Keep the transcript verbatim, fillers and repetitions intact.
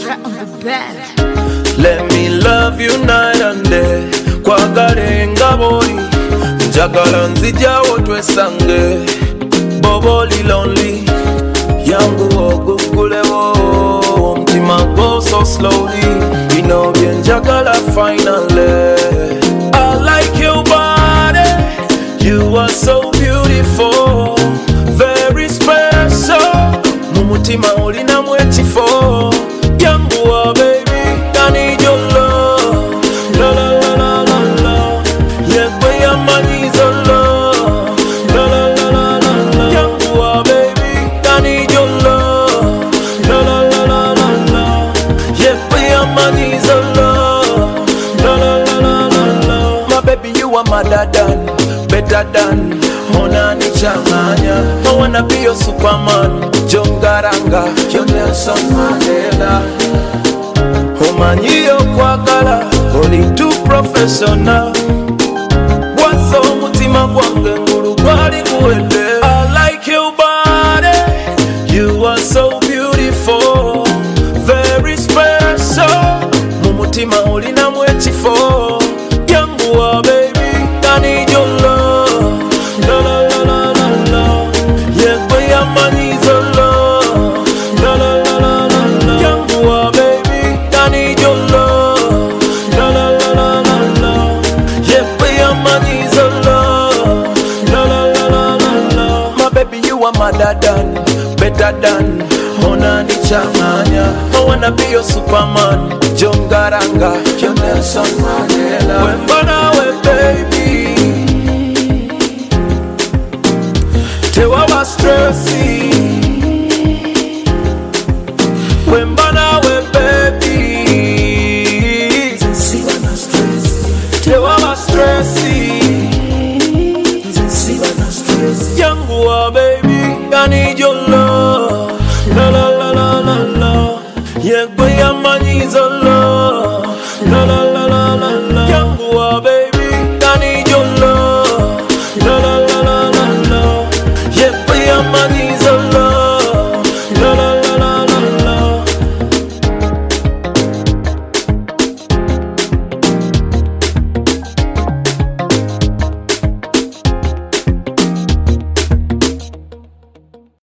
Right on the bed. Let me love you night and day. Kwagale nga boli njagala nzijawo twesange. Boboli lonely yangu ogugulewo omutima go so slowly. Bino bye njagala finally. I like your body, you are so beautiful, very special. Mumutima olinamu ekifo yangu wa baby, I need your love. La la la la la la, yeah, boy, I'm on his love. La la la la la la, yangu wa baby, I need your love. La la la la la la, yeah, boy, I'm on his love. La la la la la la, my baby, you are madder than, better than. Monani changanya, I wanna be your Superman. Jongaranga, your Nelson Mandela. Omanyi yo kwagala, only too professional. Wazo mutima gwange ngulu gwali kuwele. I like your body, you are so beautiful, very special. Mumutima olinamu ekifo yangu wa baby, I need your love. La la la la la la, yeah, boy, I'm on his love. La la la la la la, yangu wa baby, I need your love. La la la la la la, yeah, boy, I'm on his love. La la la la la la, my baby, you are madder than, better than. Monani changanya, I wanna be your Superman. Jongaranga, your Nelson Mandela. Wembana we baby, tewa wa stressy. Wembana we baby, tewa wa stressy. Yangu wa baby, I need your love. La la la la la la, yeah, boy, I'm on his love. La la